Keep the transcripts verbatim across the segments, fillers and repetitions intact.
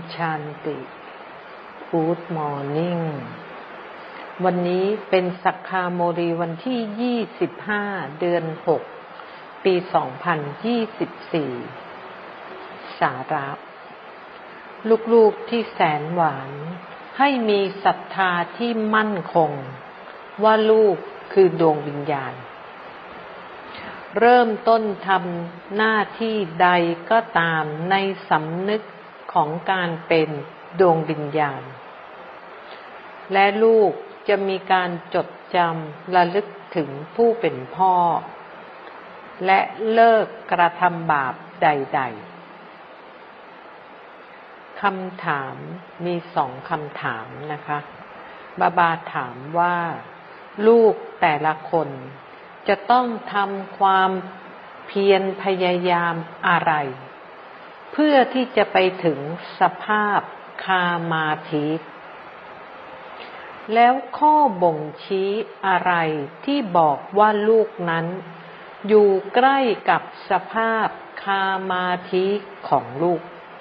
ชันติ Good Morning วันนี้เป็นสักขาโมรีวันที่ยี่สิบห้าเดือนหกปีสองพันยี่สิบสี่สาระลูกๆที่แสนหวานให้มีศรัทธาที่มั่นคงว่าลูกคือดวงวิญญาณเริ่มต้นทำหน้าที่ใดก็ตามในสำนึกของการเป็นดวงวิญญาณและลูกจะมีการจดจำระลึกถึงผู้เป็นพ่อและเลิกกระทำบาปใดๆคำถามมีสองคำถามนะคะบาบาถามว่าลูกแต่ละคนจะต้องทำความเพียรพยายามอะไรเพื่อที่จะไปถึงสภาพคามาธิแล้วข้อบ่งชี้อะไรที่บอกว่าลูกนั้นอยู่ใกล้กับสภาพคามาธิของลูก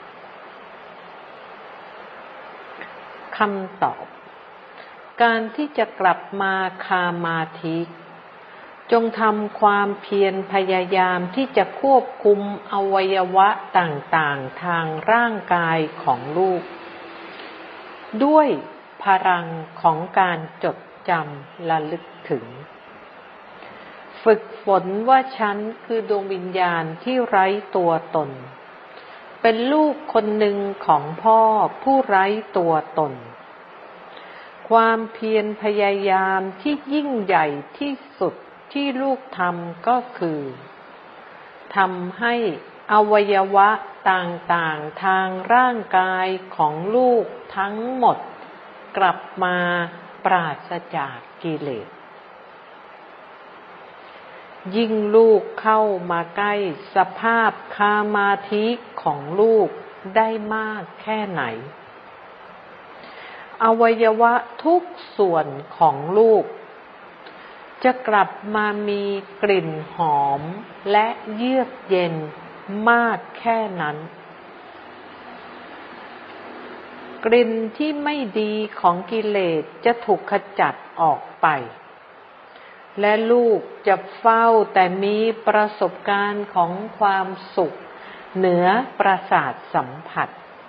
คำตอบการที่จะกลับมาคามาธิจงทำความเพียรพยายามที่จะควบคุมอวัยวะต่างๆทางร่างกายของลูกด้วยพลังของการจดจำระลึกถึงฝึกฝนว่าฉันคือดวงวิญญาณที่ไร้ตัวตนเป็นลูกคนหนึ่งของพ่อผู้ไร้ตัวตนความเพียรพยายามที่ยิ่งใหญ่ที่สุดที่ลูกทำก็คือทำให้อวัยวะต่างๆทางร่างกายของลูกทั้งหมดกลับมาปราศจากกิเลสยิ่งลูกเข้ามาใกล้สภาพคามาธิของลูกได้มากแค่ไหนอวัยวะทุกส่วนของลูกจะกลับมามีกลิ่นหอมและเยือกเย็นมากแค่นั้นกลิ่นที่ไม่ดีของกิเลสจะถูกขจัดออกไปและลูกจะเฝ้าแต่มีประสบการณ์ของความสุขเหนือประสาทสัมผัส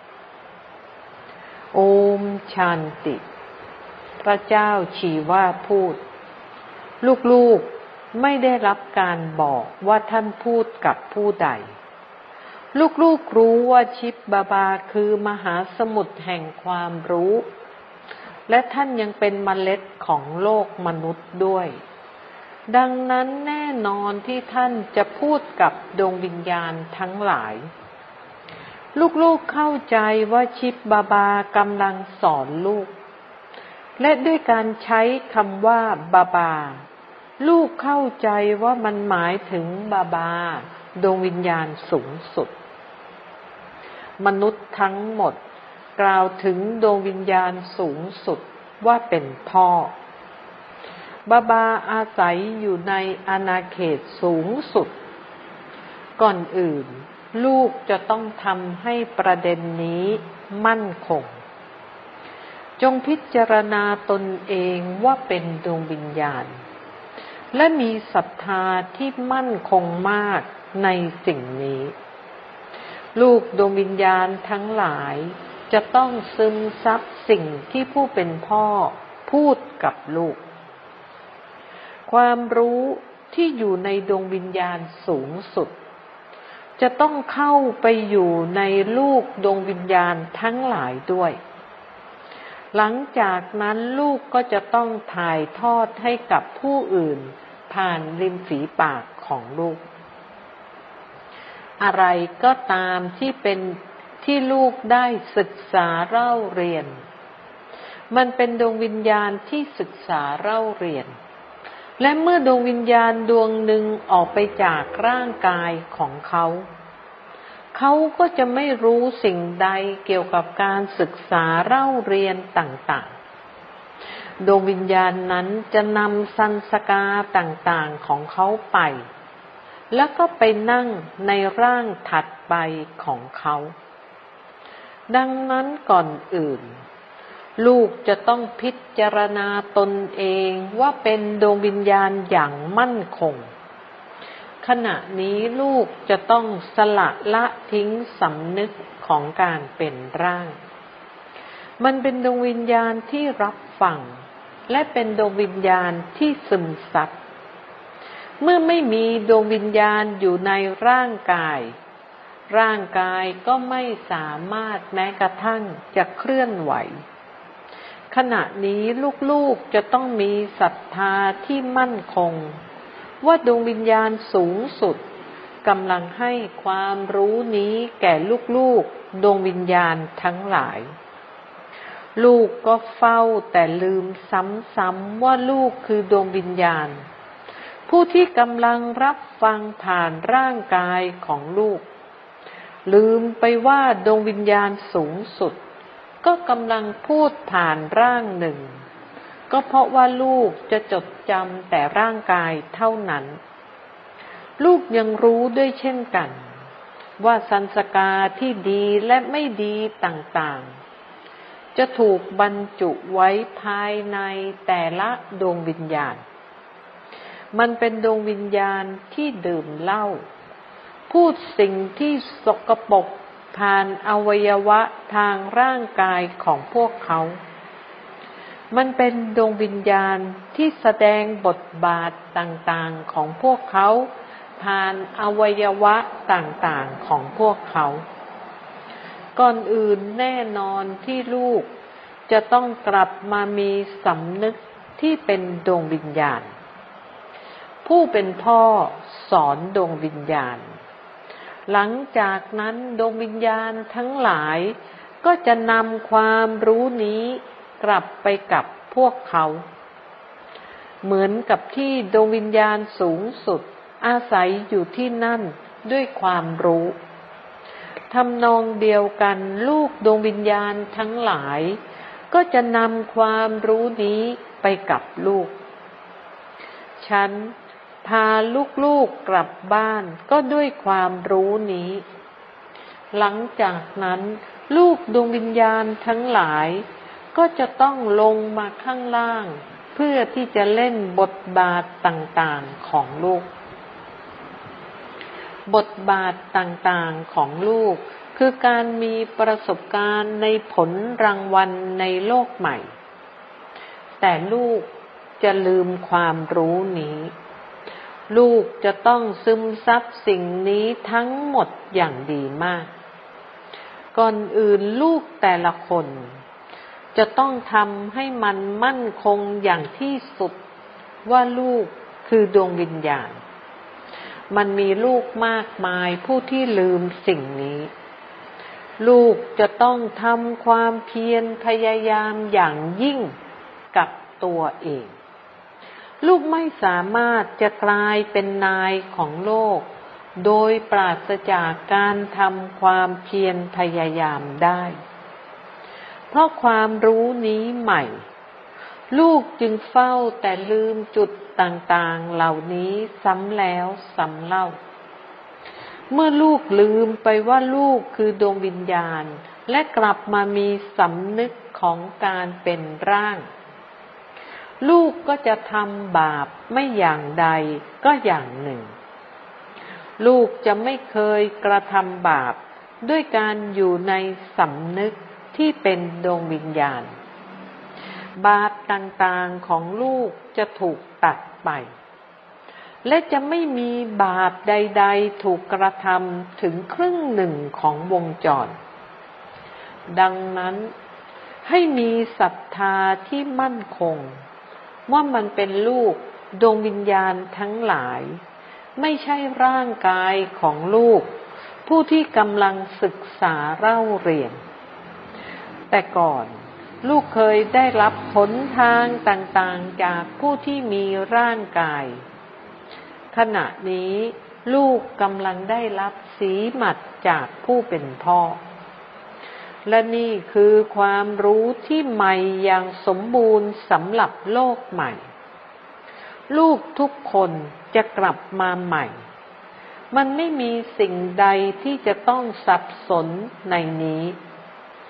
โอมชันติพระเจ้าชีวาพูดลูกๆไม่ได้รับการบอกว่าท่านพูดกับผู้ใดลูกๆรู้ว่าชิปบาบาคือมหาสมุทรแห่งความรู้และท่านยังเป็นเมล็ดของโลกมนุษย์ด้วยดังนั้นแน่นอนที่ท่านจะพูดกับดวงวิญญาณทั้งหลายลูกๆเข้าใจว่าชิปบาบากำลังสอนลูกและด้วยการใช้คำว่าบาบาลูกเข้าใจว่ามันหมายถึงบาบาดวงวิญญาณสูงสุดมนุษย์ทั้งหมดกล่าวถึงดวงวิญญาณสูงสุดว่าเป็นพ่อบาบาอาศัยอยู่ในอาณาเขตสูงสุดก่อนอื่นลูกจะต้องทำให้ประเด็นนี้มั่นคงจงพิจารณาตนเองว่าเป็นดวงวิญญาณและมีศรัทธาที่มั่นคงมากในสิ่งนี้ลูกดวงวิญญาณทั้งหลายจะต้องซึมซับสิ่งที่ผู้เป็นพ่อพูดกับลูกความรู้ที่อยู่ในดวงวิญญาณสูงสุดจะต้องเข้าไปอยู่ในลูกดวงวิญญาณทั้งหลายด้วยหลังจากนั้นลูกก็จะต้องถ่ายทอดให้กับผู้อื่นผ่านริมฝีปากของลูกอะไรก็ตามที่เป็นที่ลูกได้ศึกษาเล่าเรียนมันเป็นดวงวิญญาณที่ศึกษาเล่าเรียนและเมื่อดวงวิญญาณดวงหนึ่งออกไปจากร่างกายของเขาเขาก็จะไม่รู้สิ่งใดเกี่ยวกับการศึกษาเล่าเรียนต่างๆดวงวิญญาณนั้นจะนำสันสกาต่างๆของเขาไปแล้วก็ไปนั่งในร่างถัดไปของเขาดังนั้นก่อนอื่นลูกจะต้องพิจารณาตนเองว่าเป็นดวงวิญญาณอย่างมั่นคงขณะนี้ลูกจะต้องสละละทิ้งสำนึกของการเป็นร่างมันเป็นดวงวิญญาณที่รับฟังและเป็นดวงวิญญาณที่ซึมซับเมื่อไม่มีดวงวิญญาณอยู่ในร่างกายร่างกายก็ไม่สามารถแม้กระทั่งจะเคลื่อนไหวขณะนี้ลูกๆจะต้องมีศรัทธาที่มั่นคงว่าดวงวิญญาณสูงสุดกำลังให้ความรู้นี้แก่ลูกๆดวงวิญญาณทั้งหลายลูกก็เฝ้าแต่ลืมซ้ำๆว่าลูกคือดวงวิญญาณผู้ที่กำลังรับฟังผ่านร่างกายของลูกลืมไปว่าดวงวิญญาณสูงสุดก็กำลังพูดผ่านร่างหนึ่งก็เพราะว่าลูกจะจดจำแต่ร่างกายเท่านั้นลูกยังรู้ด้วยเช่นกันว่าสัญญาที่ดีและไม่ดีต่างๆจะถูกบรรจุไว้ภายในแต่ละดวงวิญญาณมันเป็นดวงวิญญาณที่ดื่มเหล้าพูดสิ่งที่สกปรกผ่านอวัยวะทางร่างกายของพวกเขามันเป็นดวงวิญญาณที่แสดงบทบาทต่างๆของพวกเขาผ่านอวัยวะต่างๆของพวกเขาก่อนอื่นแน่นอนที่ลูกจะต้องกลับมามีสำนึกที่เป็นดวงวิญญาณผู้เป็นพ่อสอนดวงวิญญาณหลังจากนั้นดวงวิญญาณทั้งหลายก็จะนำความรู้นี้กลับไปกับพวกเขาเหมือนกับที่ดวงวิญญาณสูงสุดอาศัยอยู่ที่นั่นด้วยความรู้ทำนองเดียวกันลูกดวงวิญญาณทั้งหลายก็จะนำความรู้นี้ไปกับลูกฉันพาลูกๆกลับบ้านก็ด้วยความรู้นี้หลังจากนั้นลูกดวงวิญญาณทั้งหลายก็จะต้องลงมาข้างล่างเพื่อที่จะเล่นบทบาทต่างๆของลูกบทบาทต่างๆของลูกคือการมีประสบการณ์ในผลรางวัลในโลกใหม่แต่ลูกจะลืมความรู้นี้ลูกจะต้องซึมซับสิ่งนี้ทั้งหมดอย่างดีมากก่อนอื่นลูกแต่ละคนจะต้องทำให้มันมั่นคงอย่างที่สุดว่าลูกคือดวงวิญญาณมันมีลูกมากมายผู้ที่ลืมสิ่งนี้ลูกจะต้องทำความเพียรพยายามอย่างยิ่งกับตัวเองลูกไม่สามารถจะกลายเป็นนายของโลกโดยปราศจากการทำความเพียรพยายามได้เพราะความรู้นี้ใหม่ลูกจึงเฝ้าแต่ลืมจุดต่างๆเหล่านี้ซ้ำแล้วซ้ำเล่าเมื่อลูกลืมไปว่าลูกคือดวงวิญญาณและกลับมามีสำนึกของการเป็นร่างลูกก็จะทำบาปไม่อย่างใดก็อย่างหนึ่งลูกจะไม่เคยกระทำบาปด้วยการอยู่ในสำนึกที่เป็นดวงวิญญาณบาปต่างๆของลูกจะถูกตัดไปและจะไม่มีบาปใดๆถูกกระทำถึงครึ่งหนึ่งของวงจรดังนั้นให้มีศรัทธาที่มั่นคงว่ามันเป็นลูกดวงวิญญาณทั้งหลายไม่ใช่ร่างกายของลูกผู้ที่กำลังศึกษาเล่าเรียนแต่ก่อนลูกเคยได้รับผลทางต่างๆจากผู้ที่มีร่างกายขณะนี้ลูกกำลังได้รับสีหมัดจากผู้เป็นพ่อและนี่คือความรู้ที่ใหม่อย่างสมบูรณ์สำหรับโลกใหม่ลูกทุกคนจะกลับมาใหม่มันไม่มีสิ่งใดที่จะต้องสับสนในนี้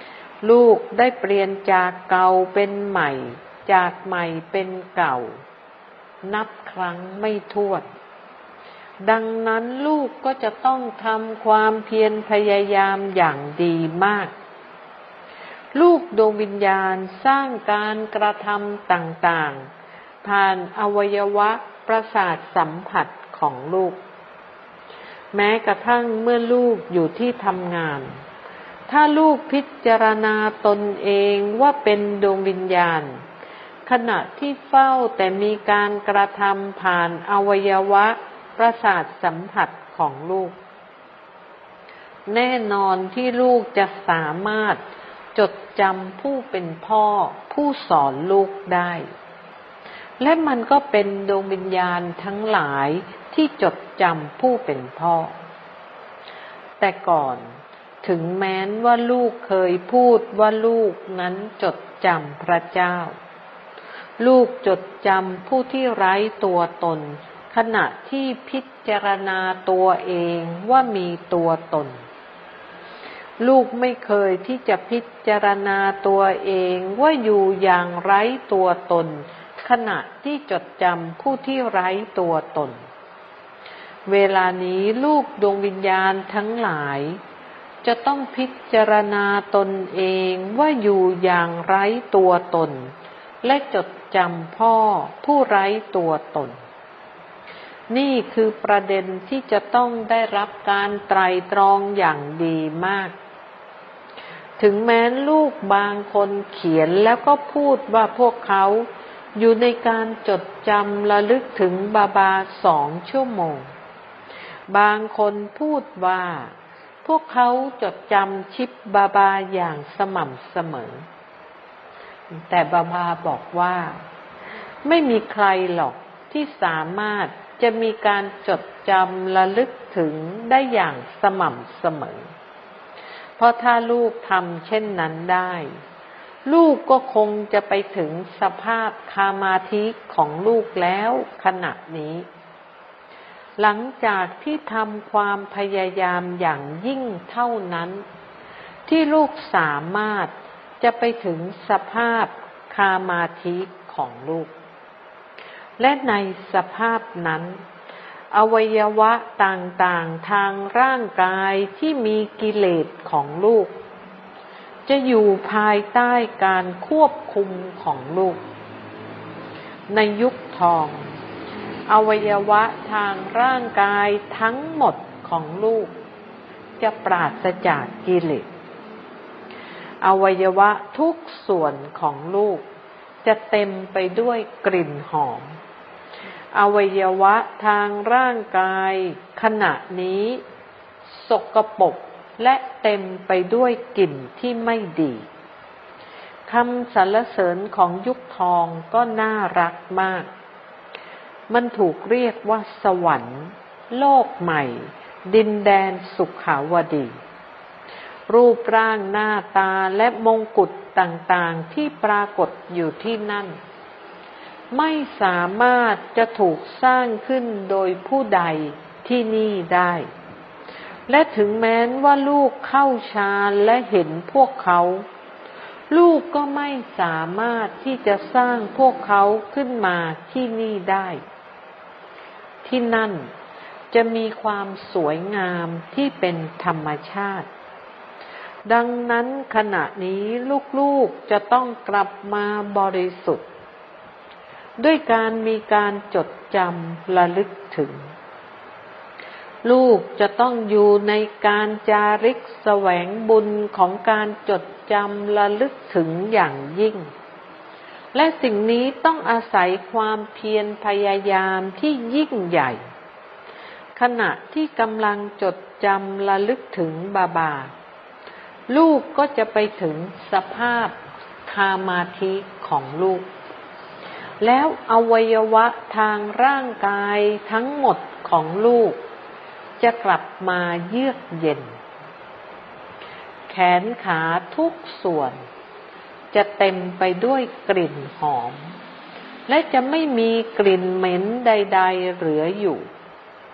ลูกได้เปลี่ยนจากเก่าเป็นใหม่จากใหม่เป็นเก่านับครั้งไม่ถ้วนดังนั้นลูกก็จะต้องทำความเพียรพยายามอย่างดีมากลูกดวงวิญญาณสร้างการกระทำต่างๆผ่านอวัยวะประสาทสัมผัสของลูกแม้กระทั่งเมื่อลูกอยู่ที่ทำงานถ้าลูกพิจารณาตนเองว่าเป็นดวงวิญญาณขณะที่เฝ้าแต่มีการกระทำผ่านอวัยวะประสาทสัมผัสของลูกแน่นอนที่ลูกจะสามารถจดจำผู้เป็นพ่อผู้สอนลูกได้และมันก็เป็นดวงวิญญาณทั้งหลายที่จดจำผู้เป็นพ่อแต่ก่อนถึงแม้นว่าลูกเคยพูดว่าลูกนั้นจดจำพระเจ้าลูกจดจำผู้ที่ไร้ตัวตนขณะที่พิจารณาตัวเองว่ามีตัวตนลูกไม่เคยที่จะพิจารณาตัวเองว่าอยู่อย่างไร้ตัวตนขณะที่จดจำผู้ที่ไร้ตัวตนเวลานี้ลูกดวงวิญญาณทั้งหลายจะต้องพิจารณาตนเองว่าอยู่อย่างไร้ตัวตนและจดจำพ่อผู้ไร้ตัวตนนี่คือประเด็นที่จะต้องได้รับการไตร่ตรองอย่างดีมากถึงแม้ลูกบางคนเขียนแล้วก็พูดว่าพวกเขาอยู่ในการจดจำระลึกถึงบาบาสองชั่วโมงบางคนพูดว่าพวกเขาจดจำชิปบาบาอย่างสม่ำเสมอแต่บาบาบอกว่าไม่มีใครหรอกที่สามารถจะมีการจดจำระลึกถึงได้อย่างสม่ำเสมอเพราะถ้าลูกทำเช่นนั้นได้ลูกก็คงจะไปถึงสภาพคามาธิของลูกแล้วขณะนี้หลังจากที่ทำความพยายามอย่างยิ่งเท่านั้นที่ลูกสามารถจะไปถึงสภาพคามาธิของลูกและในสภาพนั้นอวัยวะต่างๆทางร่างกายที่มีกิเลสของลูกจะอยู่ภายใต้การควบคุมของลูกในยุคทองอวัยวะทางร่างกายทั้งหมดของลูกจะปราศจากกิเลสอวัยวะทุกส่วนของลูกจะเต็มไปด้วยกลิ่นหอมอวัยวะทางร่างกายขณะนี้สกปรกและเต็มไปด้วยกลิ่นที่ไม่ดีคำสรรเสริญของยุคทองก็น่ารักมากมันถูกเรียกว่าสวรรค์โลกใหม่ดินแดนสุขาวดีรูปร่างหน้าตาและมงกุฎต่างๆที่ปรากฏอยู่ที่นั่นไม่สามารถจะถูกสร้างขึ้นโดยผู้ใดที่นี่ได้และถึงแม้ว่าลูกเข้าฌานและเห็นพวกเขาลูกก็ไม่สามารถที่จะสร้างพวกเขาขึ้นมาที่นี่ได้ที่นั่นจะมีความสวยงามที่เป็นธรรมชาติดังนั้นขณะนี้ลูกๆจะต้องกลับมาบริสุทธิ์ด้วยการมีการจดจำระลึกถึงลูกจะต้องอยู่ในการจาริกแสวงบุญของการจดจำระลึกถึงอย่างยิ่งและสิ่งนี้ต้องอาศัยความเพียรพยายามที่ยิ่งใหญ่ขณะที่กำลังจดจำระลึกถึงบาบาลูกก็จะไปถึงสภาพคามาธิของลูกแล้วอวัยวะทางร่างกายทั้งหมดของลูกจะกลับมาเยือกเย็นแขนขาทุกส่วนจะเต็มไปด้วยกลิ่นหอมและจะไม่มีกลิ่นเหม็นใดๆเหลืออยู่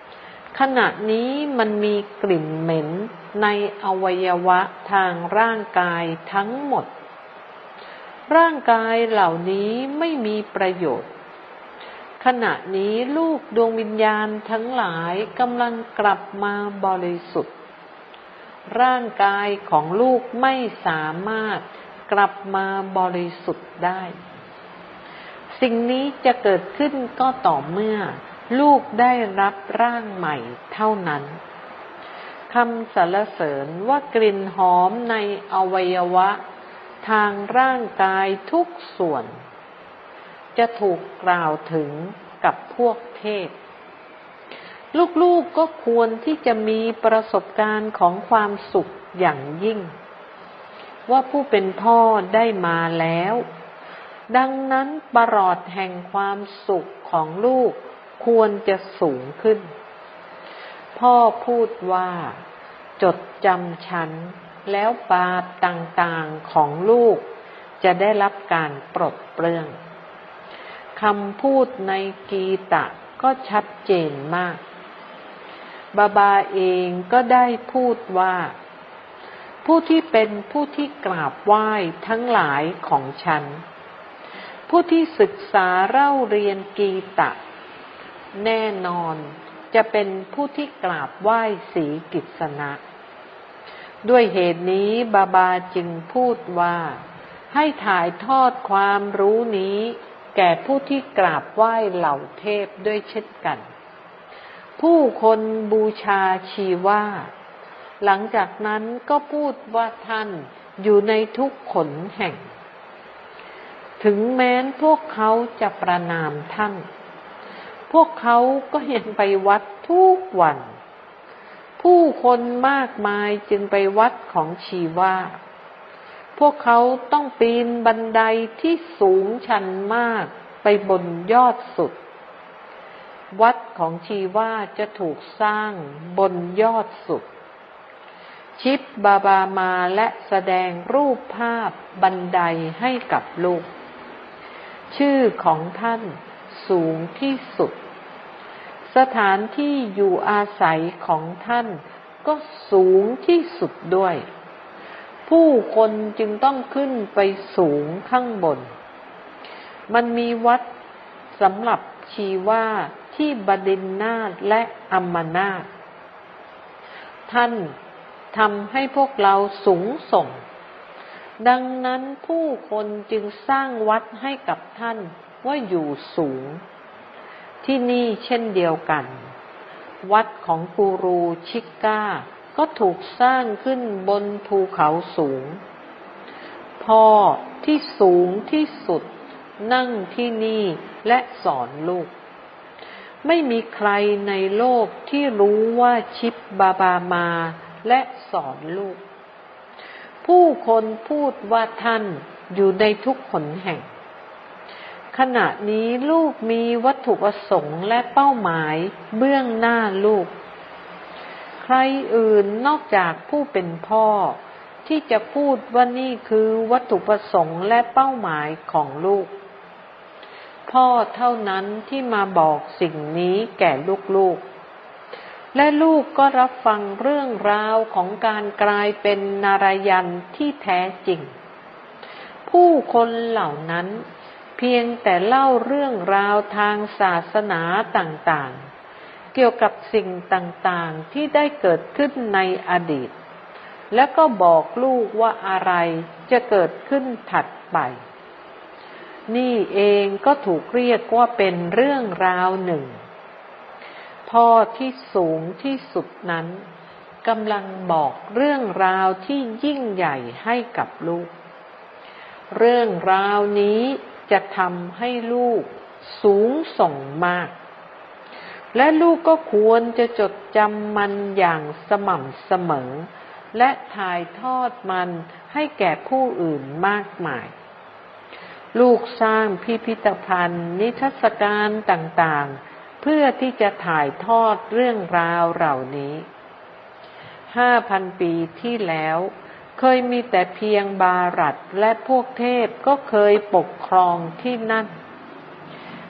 ขณะนี้มันมีกลิ่นเหม็นในอวัยวะทางร่างกายทั้งหมดร่างกายเหล่านี้ไม่มีประโยชน์ขณะนี้ลูกดวงวิญญาณทั้งหลายกำลังกลับมาบริสุทธิ์ร่างกายของลูกไม่สามารถกลับมาบริสุทธิ์ได้สิ่งนี้จะเกิดขึ้นก็ต่อเมื่อลูกได้รับร่างใหม่เท่านั้นคำสรรเสริญว่ากลิ่นหอมในอวัยวะทางร่างกายทุกส่วนจะถูกกล่าวถึงกับพวกเทพลูกๆ ก็ควรที่จะมีประสบการณ์ของความสุขอย่างยิ่งว่าผู้เป็นพ่อได้มาแล้วดังนั้นประหลอดแห่งความสุขของลูกควรจะสูงขึ้นพ่อพูดว่าจดจำฉันแล้วบาปต่างๆของลูกจะได้รับการปลดเปลื้องคำพูดในกีตะก็ชัดเจนมากบาบาเองก็ได้พูดว่าผู้ที่เป็นผู้ที่กราบไหว้ทั้งหลายของฉันผู้ที่ศึกษาเล่าเรียนกีตะแน่นอนจะเป็นผู้ที่กราบไหว้ศรีกิษณะด้วยเหตุนี้บาบาจึงพูดว่าให้ถ่ายทอดความรู้นี้แก่ผู้ที่กราบไหว้เหล่าเทพด้วยเช่นกันผู้คนบูชาชีวาหลังจากนั้นก็พูดว่าท่านอยู่ในทุกขนแห่งถึงแม้นพวกเขาจะประณามท่านพวกเขาก็ยังไปวัดทุกวันผู้คนมากมายจึงไปวัดของชีวาพวกเขาต้องปีนบันไดที่สูงชันมากไปบนยอดสุดวัดของชีวาจะถูกสร้างบนยอดสุดชิปบาบามาและแสดงรูปภาพบันไดให้กับลูกชื่อของท่านสูงที่สุดสถานที่อยู่อาศัยของท่านก็สูงที่สุดด้วยผู้คนจึงต้องขึ้นไปสูงข้างบนมันมีวัดสำหรับชีวาที่บดินนาถและอัมมนาถท่านทำให้พวกเราสูงส่งดังนั้นผู้คนจึงสร้างวัดให้กับท่านว่าอยู่สูงที่นี่เช่นเดียวกันวัดของกูรูชิก้าก็ถูกสร้างขึ้นบนภูเขาสูงพ่อที่สูงที่สุดนั่งที่นี่และสอนลูกไม่มีใครในโลกที่รู้ว่าชิปบาบามาและสอนลูกผู้คนพูดว่าท่านอยู่ในทุกขนแห่งขณะนี้ลูกมีวัตถุประสงค์และเป้าหมายเบื้องหน้าลูกใครอื่นนอกจากผู้เป็นพ่อที่จะพูดว่านี่คือวัตถุประสงค์และเป้าหมายของลูกพ่อเท่านั้นที่มาบอกสิ่งนี้แก่ลูกๆและลูกก็รับฟังเรื่องราวของการกลายเป็นนารยันที่แท้จริงผู้คนเหล่านั้นเพียงแต่เล่าเรื่องราวทางศาสนาต่างๆเกี่ยวกับสิ่งต่างๆที่ได้เกิดขึ้นในอดีตและก็บอกลูกว่าอะไรจะเกิดขึ้นถัดไปนี่เองก็ถูกเรียกว่าเป็นเรื่องราวหนึ่งพ่อที่สูงที่สุดนั้นกำลังบอกเรื่องราวที่ยิ่งใหญ่ให้กับลูกเรื่องราวนี้จะทำให้ลูกสูงส่งมากและลูกก็ควรจะจดจำมันอย่างสม่ำเสมอและถ่ายทอดมันให้แก่ผู้อื่นมากมายลูกสร้างพิพิธภัณฑ์นิทรรศการต่างๆเพื่อที่จะถ่ายทอดเรื่องราวเหล่านี้ห้าพันปีที่แล้วเคยมีแต่เพียงบารัตและพวกเทพก็เคยปกครองที่นั่น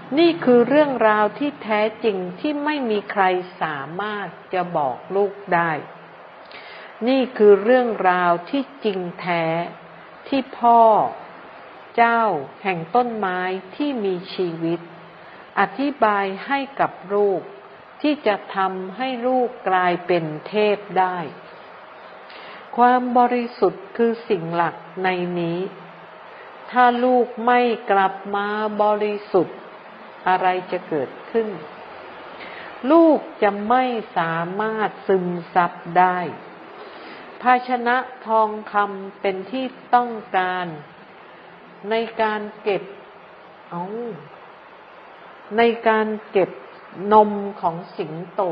นี่คือเรื่องราวที่แท้จริงที่ไม่มีใครสามารถจะบอกลูกได้นี่คือเรื่องราวที่จริงแท้ที่พ่อเจ้าแห่งต้นไม้ที่มีชีวิตอธิบายให้กับลูกที่จะทำให้ลูกกลายเป็นเทพได้ความบริสุทธิ์คือสิ่งหลักในนี้ถ้าลูกไม่กลับมาบริสุทธิ์อะไรจะเกิดขึ้นลูกจะไม่สามารถซึมซับได้ภาชนะทองคำเป็นที่ต้องการในการเก็บเอาในการเก็บนมของสิงโต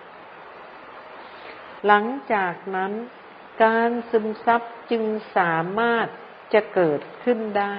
หลังจากนั้นการซึมซับจึงสามารถจะเกิดขึ้นได้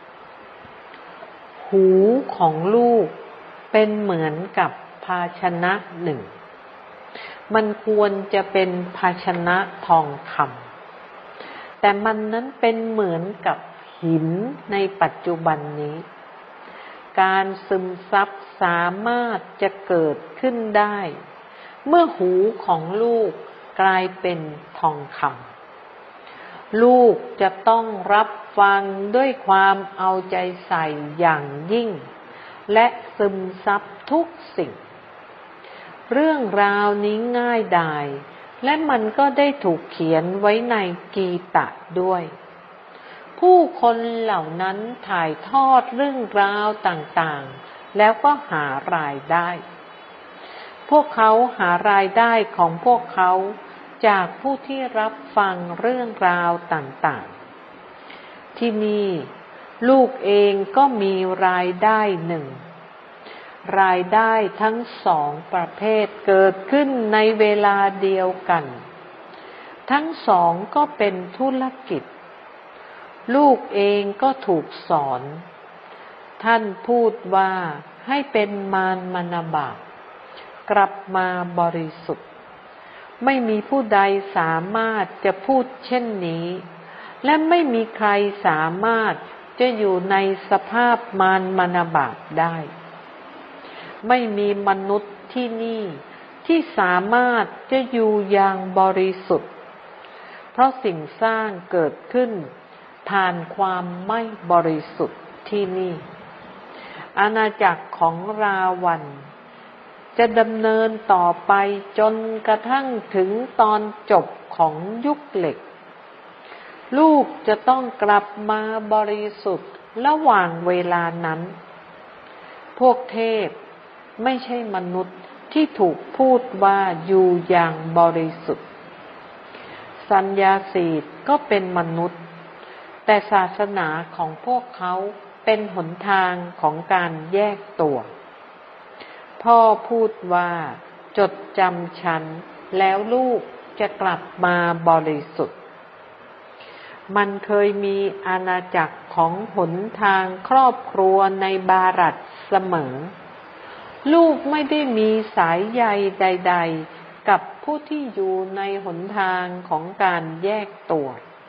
หูของลูกเป็นเหมือนกับภาชนะหนึ่งมันควรจะเป็นภาชนะทองคำแต่มันนั้นเป็นเหมือนกับหินในปัจจุบันนี้การซึมซับสามารถจะเกิดขึ้นได้เมื่อหูของลูกกลายเป็นทองคำลูกจะต้องรับฟังด้วยความเอาใจใส่อย่างยิ่งและซึมซับทุกสิ่งเรื่องราวนี้ง่ายดายและมันก็ได้ถูกเขียนไว้ในกีตะด้วยผู้คนเหล่านั้นถ่ายทอดเรื่องราวต่างๆแล้วก็หารายได้พวกเขาหารายได้ของพวกเขาจากผู้ที่รับฟังเรื่องราวต่างๆที่นี่ลูกเองก็มีรายได้หนึ่งรายได้ทั้งสองประเภทเกิดขึ้นในเวลาเดียวกันทั้งสองก็เป็นธุรกิจลูกเองก็ถูกสอนท่านพูดว่าให้เป็นมารมณบาปกลับมาบริสุทธิ์ไม่มีผู้ใดสามารถจะพูดเช่นนี้และไม่มีใครสามารถจะอยู่ในสภาพมารมณบาปได้ไม่มีมนุษย์ที่นี่ที่สามารถจะอยู่อย่างบริสุทธิ์เพราะสิ่งสร้างเกิดขึ้นผ่านความไม่บริสุทธิ์ที่นี่อาณาจักรของราวัณจะดำเนินต่อไปจนกระทั่งถึงตอนจบของยุคเหล็กลูกจะต้องกลับมาบริสุทธิ์ระหว่างเวลานั้นพวกเทพไม่ใช่มนุษย์ที่ถูกพูดว่าอยู่อย่างบริสุทธิ์สัญญาสีทก็เป็นมนุษย์แต่ศาสนาของพวกเขาเป็นหนทางของการแยกตัวพ่อพูดว่าจดจำฉันแล้วลูกจะกลับมาบริสุทธิ์มันเคยมีอาณาจักรของหนทางครอบครัวในบารัตเสมอลูกไม่ได้มีสายใยใดๆกับผู้ที่อยู่ในหนทางของการแยกตัว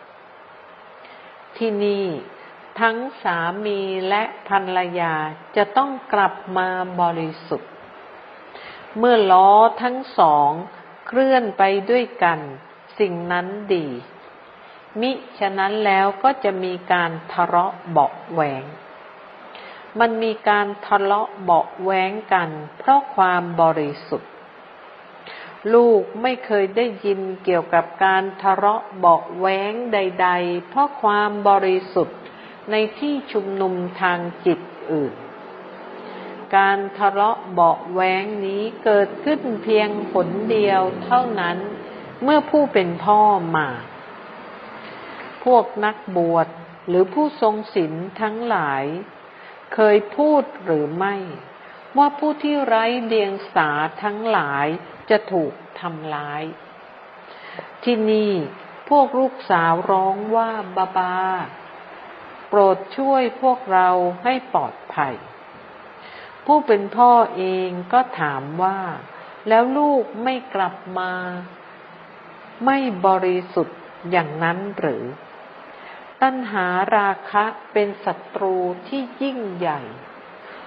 ที่นี่ทั้งสามีและภรรยาจะต้องกลับมาบริสุทธิ์เมื่อล้อทั้งสองเคลื่อนไปด้วยกันสิ่งนั้นดีมิฉะนั้นแล้วก็จะมีการทะเลาะเบาะแหวงมันมีการทะเลาะเบาะแว้งกันเพราะความบริสุทธิ์ลูกไม่เคยได้ยินเกี่ยวกับการทะเลาะเบาะแว้งใดๆเพราะความบริสุทธิ์ในที่ชุมนุมทางจิตอื่นการทะเลาะเบาะแว้งนี้เกิดขึ้นเพียงหนเดียวเท่านั้นเมื่อผู้เป็นพ่อมาพวกนักบวชหรือผู้ทรงศีลทั้งหลายเคยพูดหรือไม่ว่าผู้ที่ไร้เดียงสาทั้งหลายจะถูกทำร้ายที่นี่พวกลูกสาวร้องว่าบาบาโปรดช่วยพวกเราให้ปลอดภัยผู้เป็นพ่อเองก็ถามว่าแล้วลูกไม่กลับมาไม่บริสุทธิ์อย่างนั้นหรือตัณหาราคะเป็นศัตรูที่ยิ่งใหญ่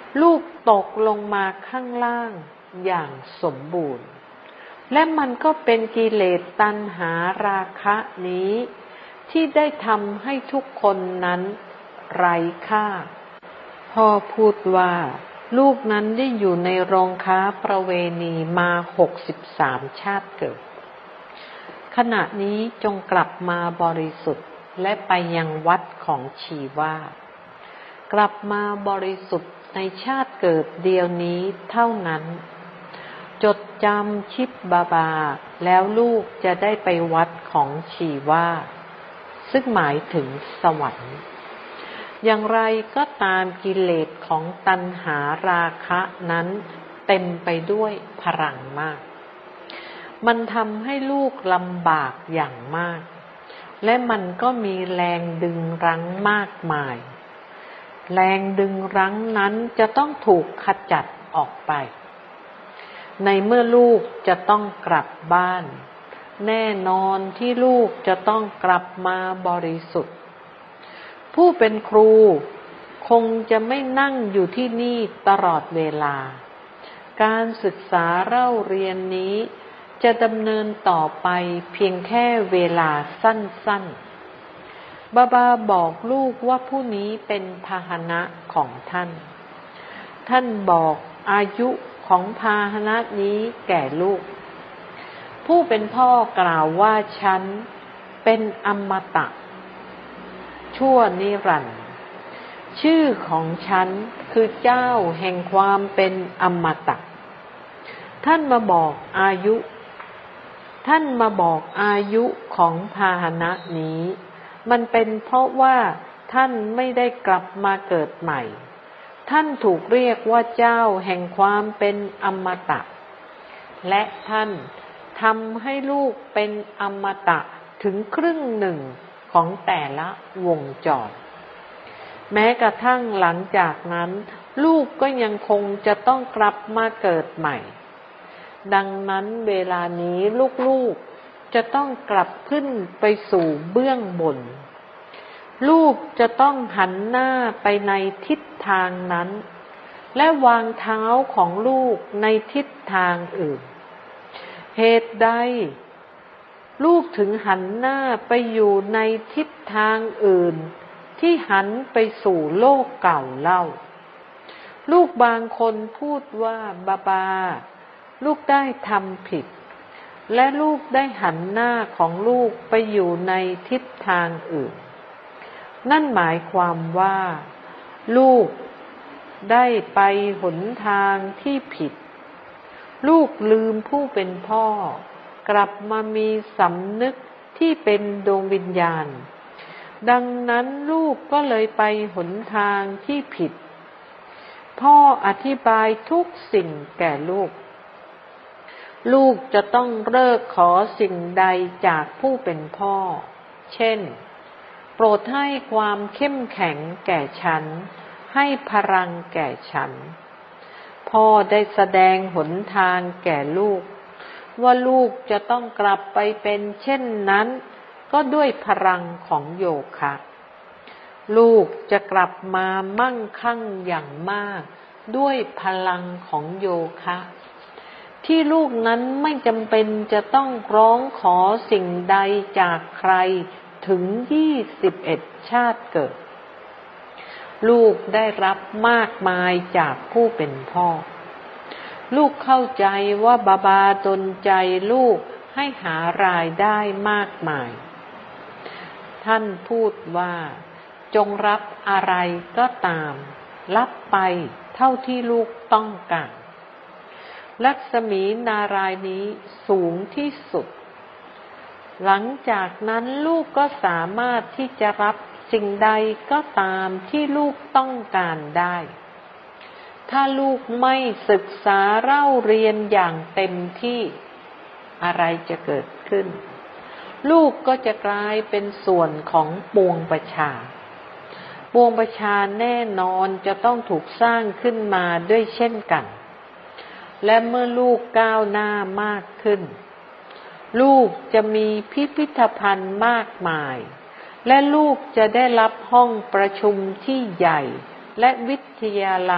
ลูกตกลงมาข้างล่างอย่างสมบูรณ์และมันก็เป็นกิเลสตัณหาราคะนี้ที่ได้ทำให้ทุกคนนั้นไร้ค่าพ่อพูดว่าลูกนั้นได้อยู่ในโรงค้าประเวณีมาหกสิบสามชาติเกิดขณะนี้จงกลับมาบริสุทธิ์และไปยังวัดของชีวากลับมาบริสุทธิ์ในชาติเกิดเดียวนี้เท่านั้นจดจำชิบบาบาแล้วลูกจะได้ไปวัดของชีวาซึ่งหมายถึงสวรรค์อย่างไรก็ตามกิเลสของตัณหาราคะนั้นเต็มไปด้วยพลังมากมันทำให้ลูกลำบากอย่างมากและมันก็มีแรงดึงรั้งมากมายแรงดึงรั้งนั้นจะต้องถูกขจัดออกไปในเมื่อลูกจะต้องกลับบ้านแน่นอนที่ลูกจะต้องกลับมาบริสุทธิ์ผู้เป็นครูคงจะไม่นั่งอยู่ที่นี่ตลอดเวลาการศึกษาเล่าเรียนนี้จะดำเนินต่อไปเพียงแค่เวลาสั้นๆบาบาบอกลูกว่าผู้นี้เป็นพาหนะของท่านท่านบอกอายุของพาหนะนี้แก่ลูกผู้เป็นพ่อกล่าวว่าฉันเป็นอมตะชั่วนิรันดร์ชื่อของฉันคือเจ้าแห่งความเป็นอมตะท่านมาบอกอายุท่านมาบอกอายุของพาหนะนี้มันเป็นเพราะว่าท่านไม่ได้กลับมาเกิดใหม่ท่านถูกเรียกว่าเจ้าแห่งความเป็นอมตะและท่านทำให้ลูกเป็นอมตะถึงครึ่งหนึ่งของแต่ละวงจรแม้กระทั่งหลังจากนั้นลูกก็ยังคงจะต้องกลับมาเกิดใหม่ดังนั้นเวลานี้ลูกๆจะต้องกลับขึ้นไปสู่เบื้องบนลูกจะต้องหันหน้าไปในทิศทางนั้นและวางเท้าของลูกในทิศทางอื่นเหตุใดลูกถึงหันหน้าไปอยู่ในทิศทางอื่นที่หันไปสู่โลกเก่าเล่าลูกบางคนพูดว่าบาบาลูกได้ทำผิดและลูกได้หันหน้าของลูกไปอยู่ในทิศทางอื่นนั่นหมายความว่าลูกได้ไปหนทางที่ผิดลูกลืมผู้เป็นพ่อกลับมามีสำนึกที่เป็นดวงวิญญาณดังนั้นลูกก็เลยไปหนทางที่ผิดพ่ออธิบายทุกสิ่งแก่ลูกลูกจะต้องเลิกขอสิ่งใดจากผู้เป็นพ่อเช่นโปรดให้ความเข้มแข็งแก่ฉันให้พลังแก่ฉันพ่อได้แสดงหนทางแก่ลูกว่าลูกจะต้องกลับไปเป็นเช่นนั้นก็ด้วยพลังของโยคะลูกจะกลับมามั่งคั่งอย่างมากด้วยพลังของโยคะที่ลูกนั้นไม่จำเป็นจะต้องร้องขอสิ่งใดจากใครถึงยี่สิบเอ็ดชาติเกิดลูกได้รับมากมายจากผู้เป็นพ่อลูกเข้าใจว่าบาบาดลใจลูกให้หารายได้มากมายท่านพูดว่าจงรับอะไรก็ตามรับไปเท่าที่ลูกต้องการลักษมีนารายณ์นี้สูงที่สุดหลังจากนั้นลูกก็สามารถที่จะรับสิ่งใดก็ตามที่ลูกต้องการได้ถ้าลูกไม่ศึกษาเล่าเรียนอย่างเต็มที่อะไรจะเกิดขึ้นลูกก็จะกลายเป็นส่วนของปวงประชาปวงประชาแน่นอนจะต้องถูกสร้างขึ้นมาด้วยเช่นกันและเมื่อลูกก้าวหน้ามากขึ้นลูกจะมีพิพิธภัณฑ์มากมายและลูกจะได้รับห้องประชุมที่ใหญ่และวิทยาลัย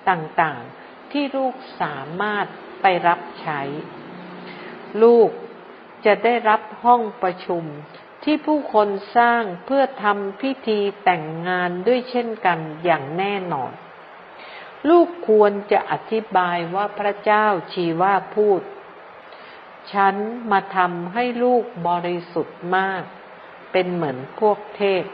ต่างๆที่ลูกสามารถไปรับใช้ ลูกจะได้รับห้องประชุมที่ผู้คนสร้างเพื่อทำพิธีแต่งงานด้วยเช่นกันอย่างแน่นอนลูกควรจะอธิบายว่าพระเจ้าชีวาพูดฉันมาทำให้ลูกบริสุทธิ์มากเป็นเหมือนพวกเทพ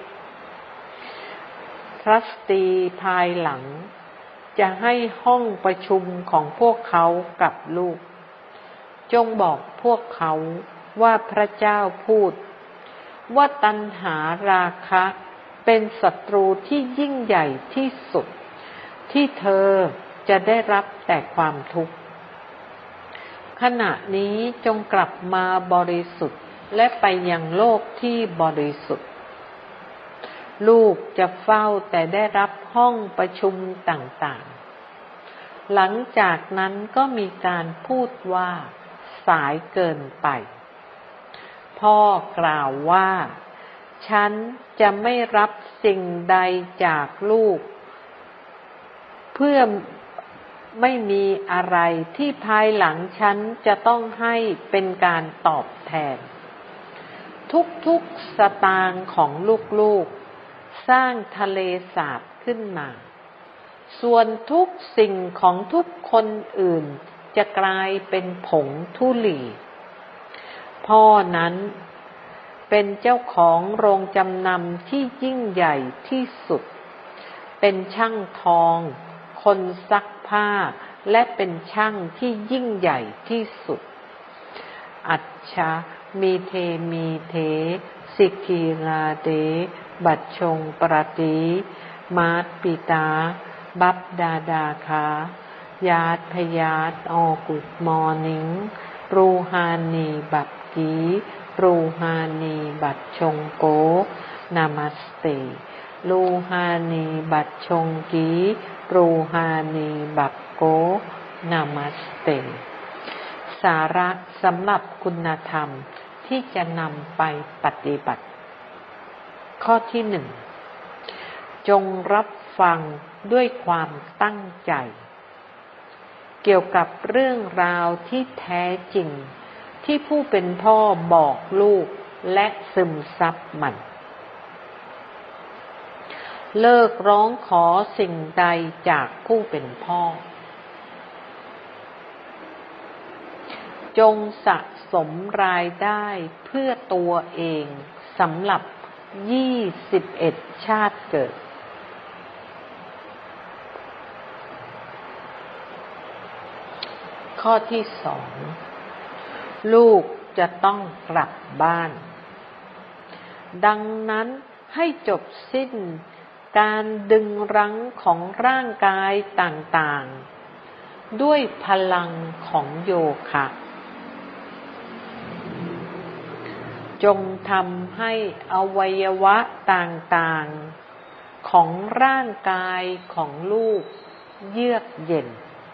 ทรัสตีภายหลังจะให้ห้องประชุมของพวกเขากับลูกจงบอกพวกเขาว่าพระเจ้าพูดว่าตัณหาราคะเป็นศัตรูที่ยิ่งใหญ่ที่สุดที่เธอจะได้รับแต่ความทุกข์ขณะนี้จงกลับมาบริสุทธิ์และไปยังโลกที่บริสุทธิ์ลูกจะเฝ้าแต่ได้รับห้องประชุมต่างๆหลังจากนั้นก็มีการพูดว่าสายเกินไปพ่อกล่าวว่าฉันจะไม่รับสิ่งใดจากลูกเพื่อไม่มีอะไรที่ภายหลังฉันจะต้องให้เป็นการตอบแทนทุกๆสตางค์ของลูกๆสร้างทะเลสาบขึ้นมาส่วนทุกสิ่งของทุกคนอื่นจะกลายเป็นผงธุลีพ่อนั้นเป็นเจ้าของโรงจำนำที่ยิ่งใหญ่ที่สุดเป็นช่างทองคนซักผ้าและเป็นช่างที่ยิ่งใหญ่ที่สุดอัจฉะมีเทมีเทสิกขีลาเดบัชชงปรติมาตปิตาบับดาดาคายาตพยาตออกุดมอร์นิงรูฮานีบับกีรูฮานีบัชชงโกนามัสเตรูฮานีบัชชงกีรูฮานีบับโกนามัสเตสาระสำหรับคุณธรรมที่จะนำไปปฏิบัติข้อที่หนึ่งจงรับฟังด้วยความตั้งใจเกี่ยวกับเรื่องราวที่แท้จริงที่ผู้เป็นพ่อบอกลูกและซึมซับมันเลิกร้องขอสิ่งใดจากผู้เป็นพ่อจงสะสมรายได้เพื่อตัวเองสำหรับยี่สิบเอ็ดชาติเกิดข้อที่สองลูกจะต้องกลับบ้านดังนั้นให้จบสิ้นการดึงรั้งของร่างกายต่างๆด้วยพลังของโยคะจงทำให้อวัยวะต่างๆของร่างกายของลูกเยือกเย็น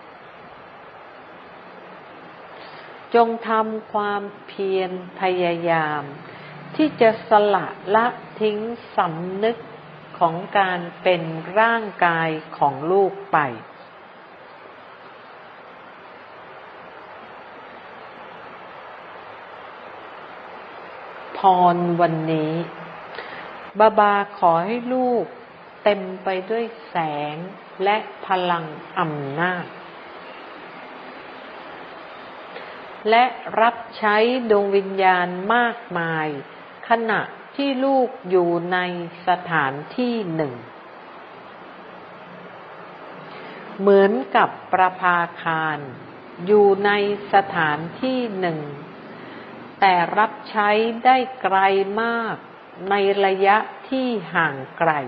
จงทำความเพียรพยายามที่จะสละละทิ้งสำนึกของการเป็นร่างกายของลูกไปพรวันนี้บาบาขอให้ลูกเต็มไปด้วยแสงและพลังอำนาจและรับใช้ดวงวิญญาณมากมายขณะที่ลูกอยู่ในสถานที่หนึ่งเหมือนกับประภาคารอยู่ในสถานที่หนึ่งแต่รับใช้ได้ไกลมากในระยะที่ห่างไกล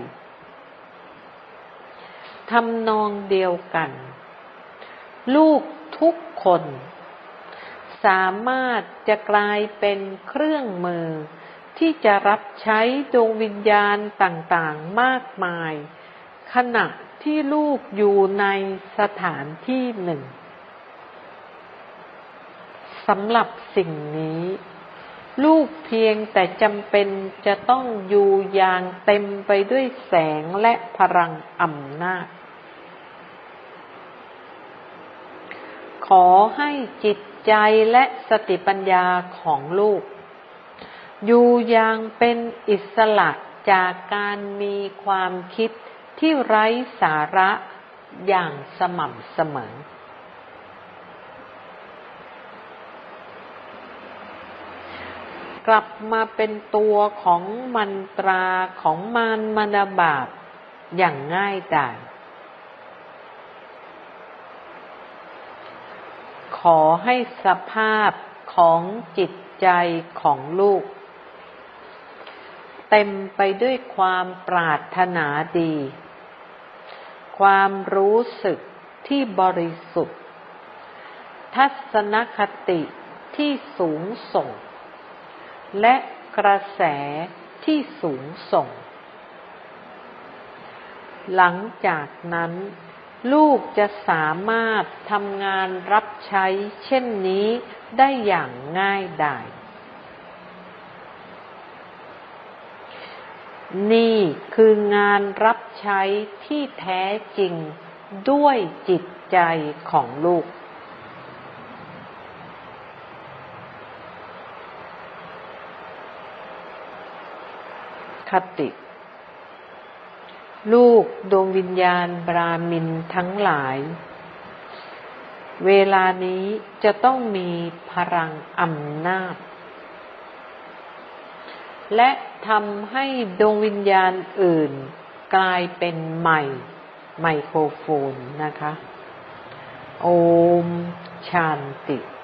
ทำนองเดียวกันลูกทุกคนสามารถจะกลายเป็นเครื่องมือที่จะรับใช้ดวงวิญญาณต่างๆมากมายขณะที่ลูกอยู่ในสถานที่หนึ่งสำหรับสิ่งนี้ลูกเพียงแต่จำเป็นจะต้องอยู่อย่างเต็มไปด้วยแสงและพลังอำนาจขอให้จิตใจและสติปัญญาของลูกอยู่อย่างเป็นอิสระจากการมีความคิดที่ไร้สาระอย่างสม่ำเสมอกลับมาเป็นตัวของมันตราของมารมารบาปอย่างง่ายดายขอให้สภาพของจิตใจของลูกเต็มไปด้วยความปรารถนาดีความรู้สึกที่บริสุทธิ์ทัศนคติที่สูงส่งและกระแสที่สูงส่งหลังจากนั้นลูกจะสามารถทำงานรับใช้เช่นนี้ได้อย่างง่ายดายนี่คืองานรับใช้ที่แท้จริงด้วยจิตใจของลูกคติลูกดวงวิญญาณบราหมินทั้งหลายเวลานี้จะต้องมีพลังอำนาจและทำให้ดวงวิญญาณอื่นกลายเป็นไมค์ไมโครโฟนนะคะโอมชานติ